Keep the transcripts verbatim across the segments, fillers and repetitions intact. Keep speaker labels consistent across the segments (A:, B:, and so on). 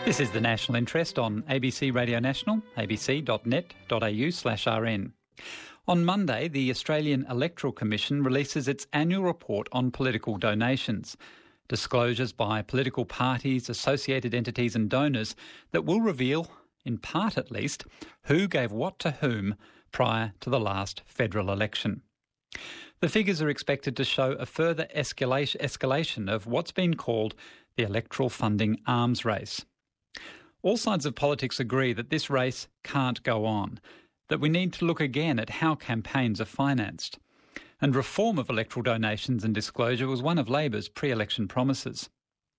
A: This is The National Interest on A B C Radio National, abc.net.au slash rn. On Monday, the Australian Electoral Commission releases its annual report on political donations, disclosures by political parties, associated entities and donors that will reveal, in part at least, who gave what to whom prior to the last federal election. The figures are expected to show a further escalation, escalation of what's been called the electoral funding arms race. All sides of politics agree that this race can't go on, that we need to look again at how campaigns are financed. And reform of electoral donations and disclosure was one of Labor's pre-election promises.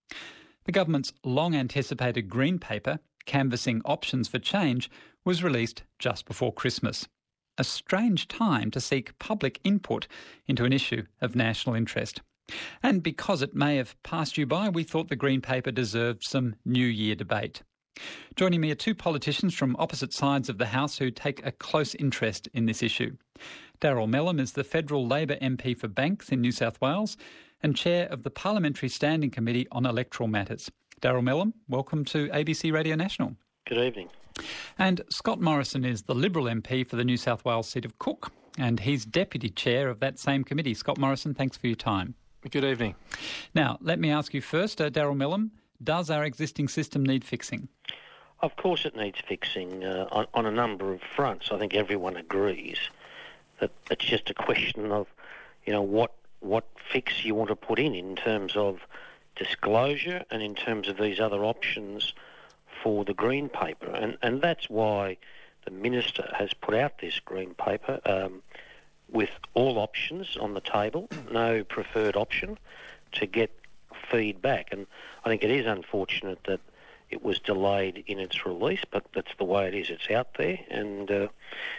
A: The government's long-anticipated Green Paper, canvassing options for change, was released just before Christmas. A strange time to seek public input into an issue of national interest. And because it may have passed you by, we thought the Green Paper deserved some New Year debate. Joining me are two politicians from opposite sides of the House who take a close interest in this issue. Daryl Melham is the Federal Labor M P for Banks in New South Wales and Chair of the Parliamentary Standing Committee on Electoral Matters. Daryl Melham, welcome to A B C Radio National.
B: Good evening.
A: And Scott Morrison is the Liberal M P for the New South Wales seat of Cook, and he's Deputy Chair of that same committee. Scott Morrison, thanks for your time.
C: Good evening.
A: Now, let me ask you first, uh, Daryl Melham, does our existing system need fixing?
B: Of course it needs fixing uh, on, on a number of fronts. I think everyone agrees that it's just a question of, you know, what what fix you want to put in in terms of disclosure and in terms of these other options for the Green Paper. And, and that's why the Minister has put out this Green Paper um, with all options on the table, no preferred option, to get feedback. And I think it is unfortunate that it was delayed in its release, but that's the way it is. It's out there, and uh,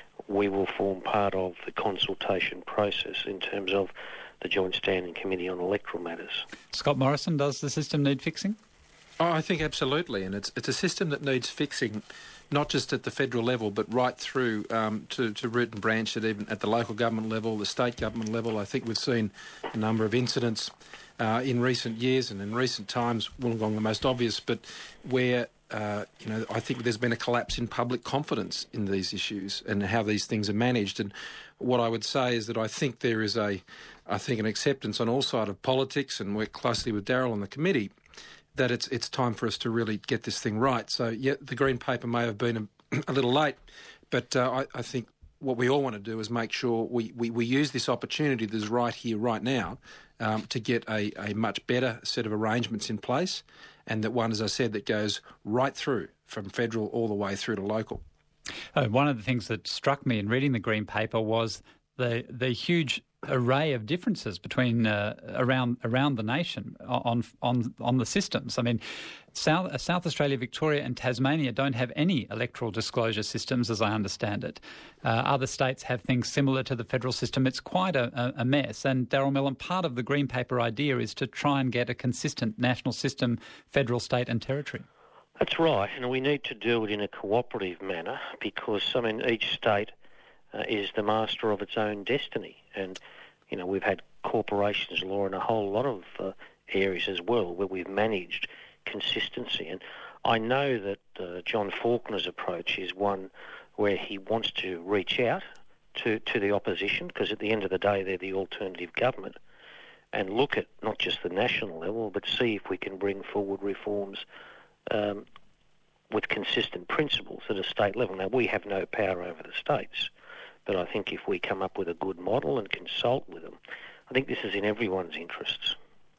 B: we will form part of the consultation process in terms of the Joint Standing Committee on Electoral Matters.
A: Scott Morrison, does the system need fixing?
C: Oh, I think absolutely, and it's it's a system that needs fixing, not just at the federal level, but right through um, to, to root and branch, at even at the local government level, the state government level. I think we've seen a number of incidents uh, in recent years and in recent times, Wollongong the most obvious, but where uh, you know I think there's been a collapse in public confidence in these issues and how these things are managed. And what I would say is that I think there is a, I think an acceptance on all sides of politics, and work closely with Daryl on the committee, that it's it's time for us to really get this thing right. So, yeah, the Green Paper may have been a, a little late, but uh, I, I think what we all want to do is make sure we, we, we use this opportunity that's right here, right now, um, to get a, a much better set of arrangements in place, and that one, as I said, that goes right through from federal all the way through to local.
A: Uh, one of the things that struck me in reading the Green Paper was the the huge array of differences between uh, around around the nation on on on the systems. I mean, South South Australia, Victoria, and Tasmania don't have any electoral disclosure systems, as I understand it. Uh, other states have things similar to the federal system. It's quite a, a mess. And Daryl Melham, part of the Green Paper idea is to try and get a consistent national system, federal, state, and territory.
B: That's right, and we need to do it in a cooperative manner because, I mean, each state uh, is the master of its own destiny. And, you know, we've had corporations law in a whole lot of uh, areas as well where we've managed consistency. And I know that uh, John Faulkner's approach is one where he wants to reach out to, to the opposition, because at the end of the day they're the alternative government, and look at not just the national level but see if we can bring forward reforms um, with consistent principles at a state level. Now, we have no power over the states, but I think if we come up with a good model and consult with them, I think this is in everyone's interests.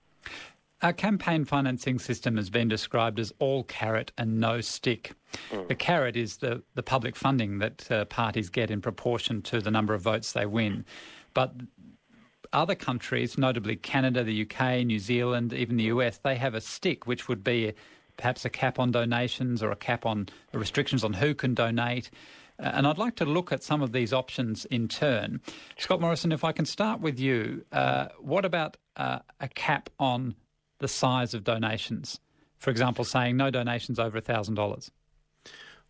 A: Our campaign financing system has been described as all carrot and no stick. Mm. The carrot is the, the public funding that uh, parties get in proportion to the number of votes they win. But other countries, notably Canada, the U K, New Zealand, even the U S, they have a stick, which would be perhaps a cap on donations or a cap on restrictions on who can donate. Uh, and I'd like to look at some of these options in turn. Scott Morrison, if I can start with you, uh, what about uh, a cap on the size of donations? For example, saying no donations over one thousand dollars.
C: Well,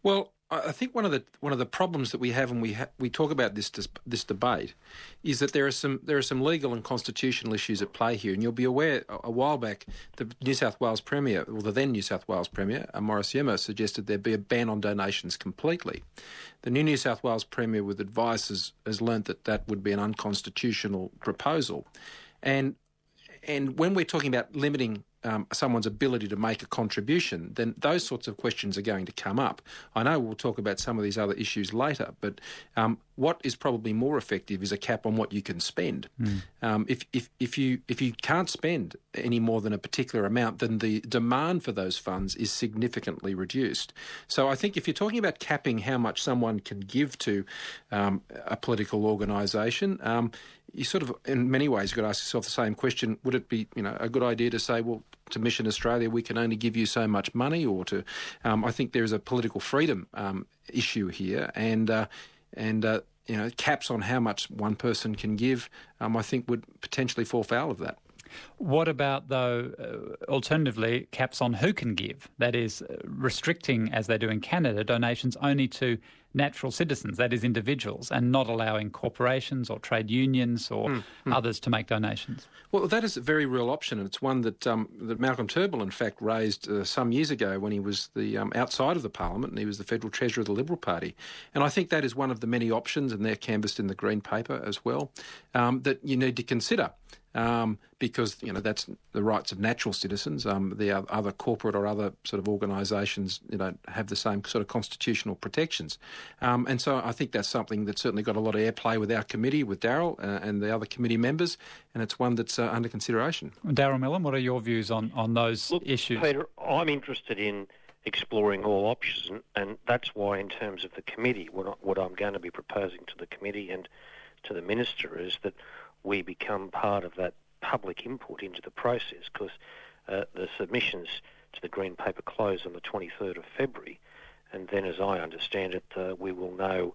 C: I think one of the one of the problems that we have when we ha- we talk about this dis- this debate is that there are some there are some legal and constitutional issues at play here, and you'll be aware a, a while back the New South Wales Premier, or the then New South Wales Premier, uh, Maurice Yema, suggested there be a ban on donations completely. The new New South Wales Premier, with advice, has, has learnt that that would be an unconstitutional proposal, and and when we're talking about limiting Um, someone's ability to make a contribution, then those sorts of questions are going to come up. I know we'll talk about some of these other issues later, but um, what is probably more effective is a cap on what you can spend. Mm. Um, if, if, if you if you can't spend any more than a particular amount, then the demand for those funds is significantly reduced. So I think if you're talking about capping how much someone can give to um, a political organisation, um, you sort of, in many ways, you've got to ask yourself the same question. Would it be, you know, a good idea to say, well, to Mission Australia, we can only give you so much money, or to, um, I think there is a political freedom um, issue here, and, uh, and uh, you know, caps on how much one person can give, um, I think would potentially fall foul of that.
A: What about, though, uh, alternatively, caps on who can give? That is, uh, restricting, as they do in Canada, donations only to natural citizens, that is individuals, and not allowing corporations or trade unions or mm, mm. others to make donations.
C: Well, that is a very real option, and it's one that um, that Malcolm Turnbull, in fact, raised uh, some years ago when he was the um, outside of the Parliament, and he was the Federal Treasurer of the Liberal Party. And I think that is one of the many options, and they're canvassed in the Green Paper as well, um, that you need to consider. Um, because, you know, that's the rights of natural citizens. Um, the other corporate or other sort of organisations, you know, have the same sort of constitutional protections. Um, and so I think that's something that's certainly got a lot of airplay with our committee, with Daryl uh, and the other committee members, and it's one that's uh, under consideration.
A: Daryl Millen, what are your views on, on those
B: Look,
A: issues?
B: Peter, I'm interested in exploring all options, and, and that's why, in terms of the committee, what, I, what I'm going to be proposing to the committee and to the Minister is that we become part of that public input into the process, because uh, the submissions to the Green Paper close on the twenty-third of February, and then, as I understand it, uh, we will know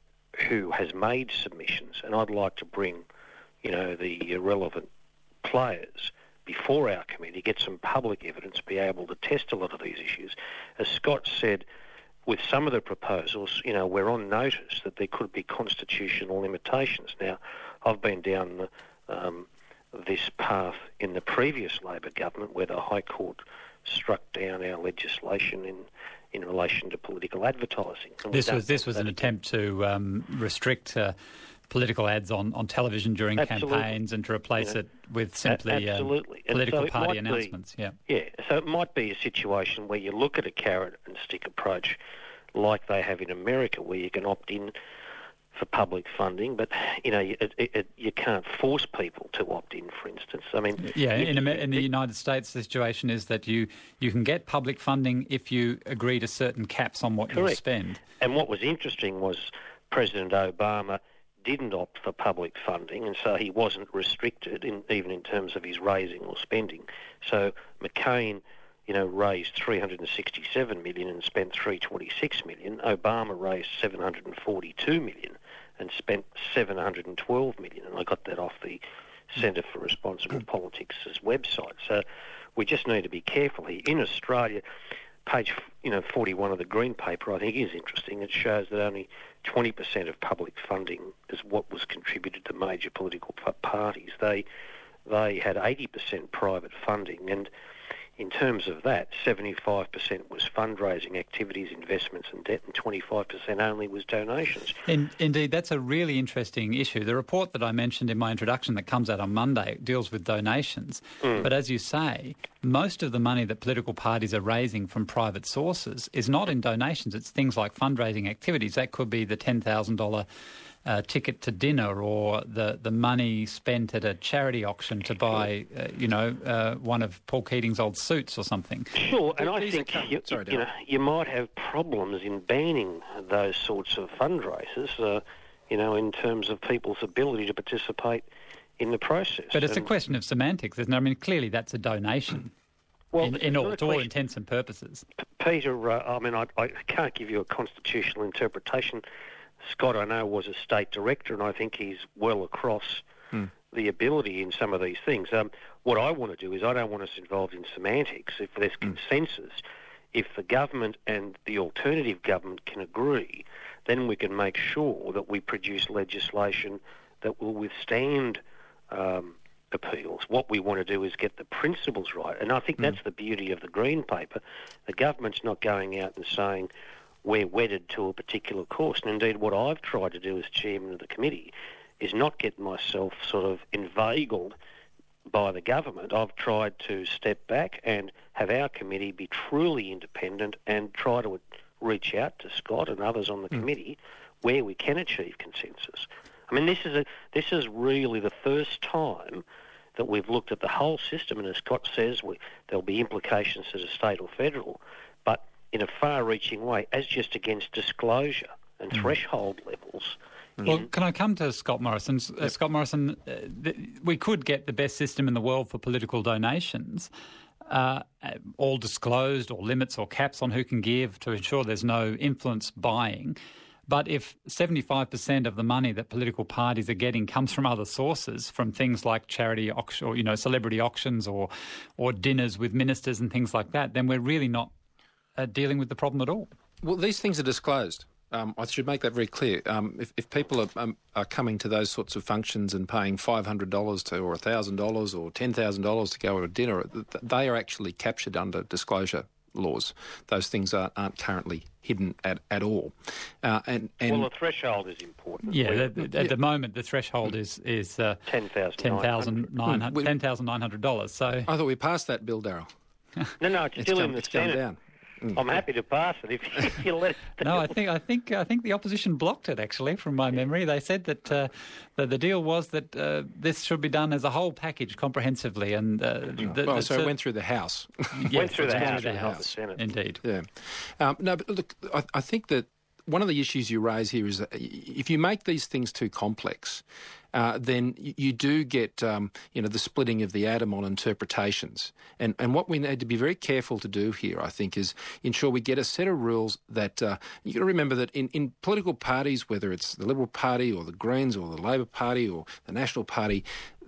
B: who has made submissions, and I'd like to bring, you know, the relevant players before our committee, get some public evidence, be able to test a lot of these issues. As Scott said, with some of the proposals, you know, we're on notice that there could be constitutional limitations. Now, I've been down the, um, this path in the previous Labor government, where the High Court struck down our legislation in, in relation to political advertising. And
A: this was this was an attempt to um, restrict uh, political ads on, on television during Absolutely. campaigns, and to replace you know, it with simply um, political so party announcements.
B: Be,
A: yeah,
B: yeah. So it might be a situation where you look at a carrot and stick approach, like they have in America, where you can opt in for public funding, but you know, it, it, you can't force people to opt in. For instance, I mean,
A: yeah, in, in the United States, the situation is that you you can get public funding if you agree to certain caps on what
B: Correct.
A: you spend.
B: And what was interesting was President Obama didn't opt for public funding, and so he wasn't restricted, in, even in terms of his raising or spending. So McCain, you know, raised three hundred sixty-seven million dollars and spent three hundred twenty-six million dollars. Obama raised seven hundred forty-two million dollars and spent seven hundred twelve million dollars. And I got that off the Centre for Responsible Politics' website. So we just need to be careful here. In Australia, page you know forty-one of the Green Paper, I think, is interesting. It shows that only twenty percent of public funding is what was contributed to major political parties. They they had eighty percent private funding, and in terms of that, seventy-five percent was fundraising activities, investments and debt, and twenty-five percent only was donations.
A: In, indeed, that's a really interesting issue. The report that I mentioned in my introduction that comes out on Monday deals with donations. Mm. But as you say, most of the money that political parties are raising from private sources is not in donations. It's things like fundraising activities. That could be the ten thousand dollars Uh, ticket to dinner, or the, the money spent at a charity auction to buy, uh, you know, uh, one of Paul Keating's old suits or something.
B: Sure, and I think you, Sorry, you, know, you might have problems in banning those sorts of fundraisers, uh, you know, in terms of people's ability to participate in the process.
A: But it's
B: and,
A: a question of semantics, isn't it? I mean, clearly that's a donation. Well, in, in all, to all intents and purposes.
B: Peter, uh, I mean, I, I can't give you a constitutional interpretation. Scott, I know, was a state director, and I think he's well across hmm. the ability in some of these things. Um, what I want to do is I don't want us involved in semantics. If there's hmm. consensus if the government and the alternative government can agree, then we can make sure that we produce legislation that will withstand um, appeals. What we want to do is get the principles right, and I think mm. that's the beauty of the Green Paper. The government's not going out and saying we're wedded to a particular course, and indeed what I've tried to do as chairman of the committee is not get myself sort of inveigled by the government. I've tried to step back and have our committee be truly independent and try to reach out to Scott and others on the mm. committee where we can achieve consensus. I mean, this is a, this is really the first time that we've looked at the whole system, and as Scott says, we, there'll be implications to the state or federal, but in a far-reaching way, as just against disclosure and mm. threshold levels.
A: Well, can I come to Scott Morrison? Uh, yep. Scott Morrison, uh, th- we could get the best system in the world for political donations, uh, all disclosed, or limits or caps on who can give to ensure there's no influence buying. But if seventy-five percent of the money that political parties are getting comes from other sources, from things like charity auction, or, you know, celebrity auctions or or dinners with ministers and things like that, then we're really not uh, dealing with the problem at all.
C: Well, these things are disclosed. Um, I should make that very clear. Um, if, if people are, um, are coming to those sorts of functions and paying five hundred dollars to, or one thousand dollars or ten thousand dollars to go to a dinner, they are actually captured under disclosure laws. Those things are, aren't currently hidden at, at all. Uh, and, and
B: well, the threshold is important.
A: Yeah, the, the, at yeah. the moment the threshold is is uh, ten thousand nine hundred dollars. So
C: I thought we passed that bill, Daryl.
B: no, no, it's, it's still come, in the
C: it's
B: Senate.
C: Down.
B: Mm. I'm happy to pass it if, if you let it.
A: No, I think I think I think the opposition blocked it. Actually, from my memory, they said that uh, that the deal was that uh, this should be done as a whole package, comprehensively, and uh, the,
C: well,
A: the,
C: so it went through the House.
B: Yes, went through the House,
A: through the
B: not
A: House,
B: the Senate.
A: Indeed.
C: Yeah. Um, no, but look, I, I think that one of the issues you raise here is that if you make these things too complex, uh, then you do get, um, you know, the splitting of the atom on interpretations. And and what we need to be very careful to do here, I think, is ensure we get a set of rules that uh, you've got to remember that in, in political parties, whether it's the Liberal Party or the Greens or the Labor Party or the National Party,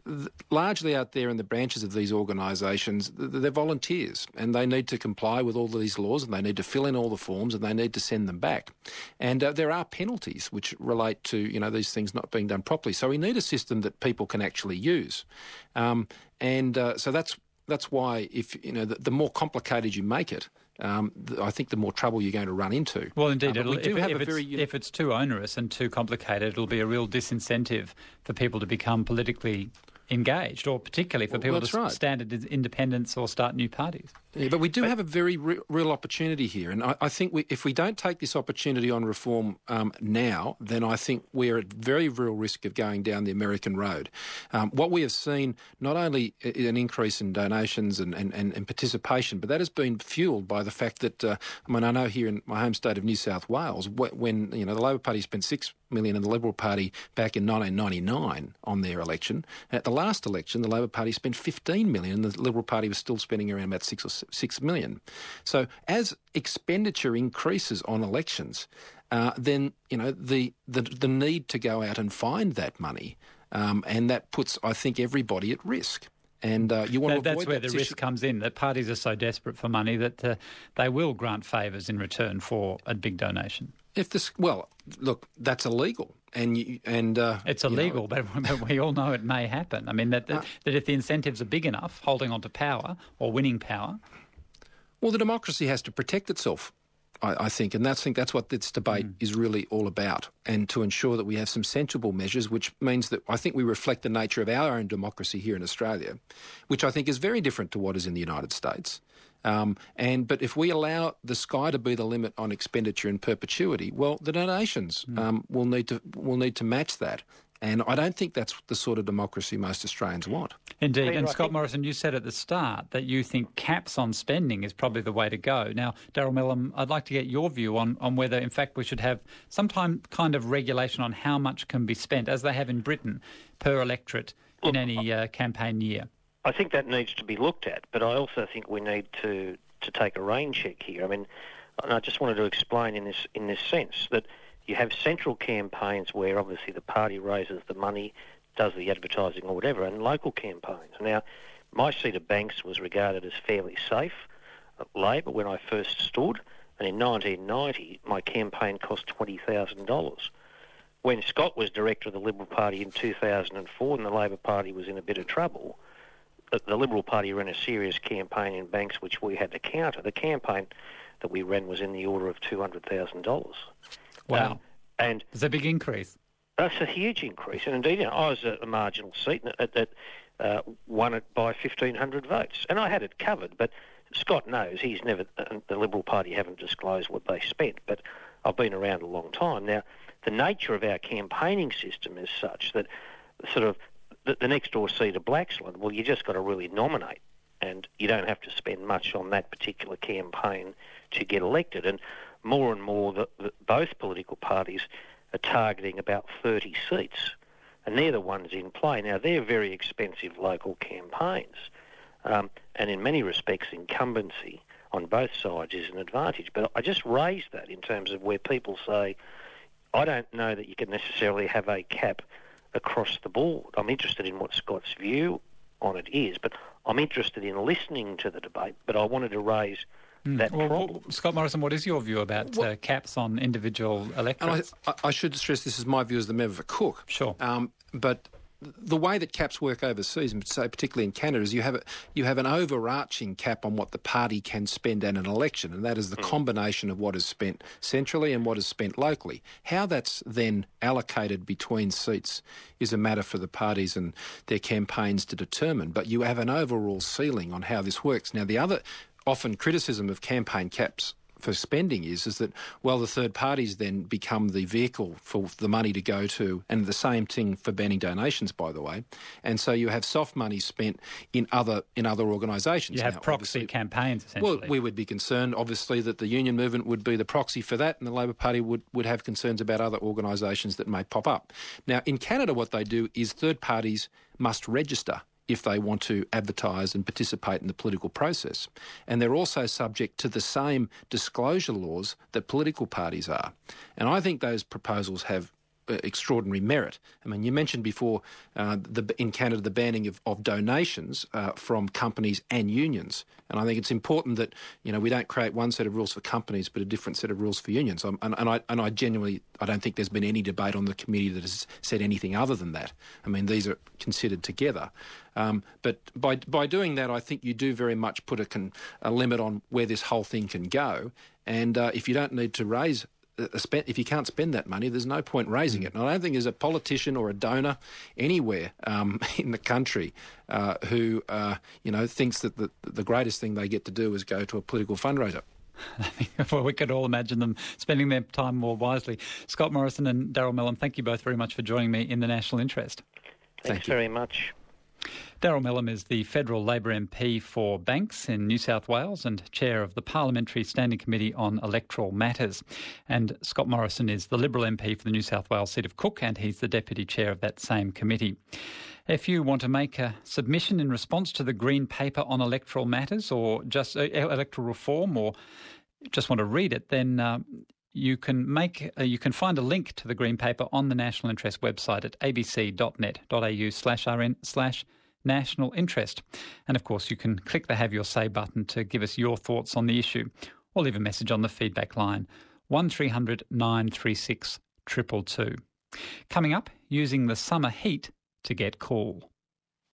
C: largely out there in the branches of these organisations, they're volunteers and they need to comply with all of these laws and they need to fill in all the forms and they need to send them back. And uh, there are penalties which relate to, you know, these things not being done properly. So we need a system that people can actually use. Um, and uh, so that's that's why if, you know, the, the more complicated you make it, Um, I think the more trouble you're going to run into.
A: Well, indeed,
C: uh, we
A: if, if, it's,
C: very...
A: if it's too onerous and too complicated, it'll be a real disincentive for people to become politically engaged, or particularly for
C: well,
A: people to
C: right.
A: stand at independence or start new parties.
C: Yeah, but we do have a very re- real opportunity here, and I, I think we, if we don't take this opportunity on reform um, now, then I think we're at very real risk of going down the American road. Um, what we have seen, not only an increase in donations and, and, and, and participation, but that has been fuelled by the fact that, uh, I mean, I know here in my home state of New South Wales, when, you know, the Labor Party spent six million and the Liberal Party back in nineteen ninety-nine on their election. At the last election, the Labor Party spent fifteen million and the Liberal Party was still spending around about six or six million. So as expenditure increases on elections, uh, then, you know, the, the the need to go out and find that money, um, and that puts, I think, everybody at risk. And uh, you want
A: that,
C: to avoid
A: that's where
C: that
A: the risk comes in, that parties are so desperate for money that uh, they will grant favours in return for a big donation.
C: If this, well, look, that's illegal, and you, and uh,
A: it's illegal,
C: you know,
A: but, but we all know it may happen. I mean that that, uh, that if the incentives are big enough, holding on to power or winning power,
C: well, the democracy has to protect itself, I, I think, and that's I think that's what this debate mm. is really all about, and to ensure that we have some sensible measures, which means that I think we reflect the nature of our own democracy here in Australia, which I think is very different to what is in the United States. Um, and but if we allow the sky to be the limit on expenditure in perpetuity, well, the donations mm. um, will need to will need to match that. And I don't think that's the sort of democracy most Australians want.
A: Indeed. And Scott Morrison, you said at the start that you think caps on spending is probably the way to go. Now, Daryl Millam, I'd like to get your view on, on whether, in fact, we should have some time, kind of regulation on how much can be spent, as they have in Britain, per electorate in any uh, campaign year.
B: I think that needs to be looked at, but I also think we need to, to take a rain check here. I mean, and I just wanted to explain in this in this sense that you have central campaigns where obviously the party raises the money, does the advertising or whatever, and local campaigns. Now, my seat of Banks was regarded as fairly safe. Labor when I first stood, and in nineteen ninety my campaign cost twenty thousand dollars. When Scott was director of the Liberal Party in two thousand four and the Labor Party was in a bit of trouble, the, the Liberal Party ran a serious campaign in banks which we had to counter. The campaign that we ran was in the order of two hundred thousand dollars.
A: Wow.
B: Um, and
A: it's a big increase.
B: That's a huge increase. And indeed, you know, I was at a marginal seat that, that uh, won it by fifteen hundred votes. And I had it covered, but Scott knows he's never, uh, the Liberal Party haven't disclosed what they spent, but I've been around a long time. Now, the nature of our campaigning system is such that sort of the, the next door seat of Blaxland, well, you just got to really nominate, and you don't have to spend much on that particular campaign to get elected. And more and more, the, the, both political parties are targeting about thirty seats, and they're the ones in play. Now, they're very expensive local campaigns, um, and in many respects, incumbency on both sides is an advantage. But I just raise that in terms of where people say, I don't know that you can necessarily have a cap across the board. I'm interested in what Scott's view on it is, but I'm interested in listening to the debate, but I wanted to raise
A: Mm.
B: that
A: well,
B: problem.
A: Well, Scott Morrison, what is your view about uh, caps on individual electorates?
C: And I, I should stress this is my view as the member for Cook.
A: Sure.
C: Um, but the way that caps work overseas, and say particularly in Canada, is you have a, you have an overarching cap on what the party can spend at an election, and that is the mm. combination of what is spent centrally and what is spent locally. How that's then allocated between seats is a matter for the parties and their campaigns to determine, but you have an overall ceiling on how this works. Now, the other often criticism of campaign caps for spending is, is that, well, the third parties then become the vehicle for the money to go to, and the same thing for banning donations, by the way. And so you have soft money spent in other in other organisations.
A: You have
C: now,
A: proxy campaigns, essentially.
C: Well, we would be concerned, obviously, that the union movement would be the proxy for that, and the Labor Party would, would have concerns about other organisations that may pop up. Now, in Canada, what they do is third parties must register if they want to advertise and participate in the political process. And they're also subject to the same disclosure laws that political parties are. And I think those proposals have uh, extraordinary merit. I mean, you mentioned before uh, the, in Canada the banning of, of donations uh, from companies and unions. And I think it's important that, you know, we don't create one set of rules for companies but a different set of rules for unions. Um, and, and, I, and I genuinely, I don't think there's been any debate on the committee that has said anything other than that. I mean, these are considered together. Um, but by by doing that, I think you do very much put a, con, a limit on where this whole thing can go. And uh, if you don't need to raise, a spend, if you can't spend that money, there's no point raising it. And I don't think there's a politician or a donor anywhere um, in the country uh, who, uh, you know, thinks that the, the greatest thing they get to do is go to a political fundraiser.
A: Well, we could all imagine them spending their time more wisely. Scott Morrison and Daryl Melham, thank you both very much for joining me in the National Interest.
B: Thanks
C: Thank you.
B: very much.
A: Daryl Melham is the federal Labor M P for Banks in New South Wales and chair of the Parliamentary Standing Committee on Electoral Matters. And Scott Morrison is the Liberal M P for the New South Wales seat of Cook, and he's the deputy chair of that same committee. If you want to make a submission in response to the Green Paper on electoral matters, or just uh, electoral reform, or just want to read it, then uh, you can make uh, you can find a link to the Green Paper on the National Interest website at abc.net.au slash rn slash national interest. And of course, you can click the Have Your Say button to give us your thoughts on the issue, or leave a message on the feedback line one three hundred nine three six two two two. Coming up, using the summer heat to get cool.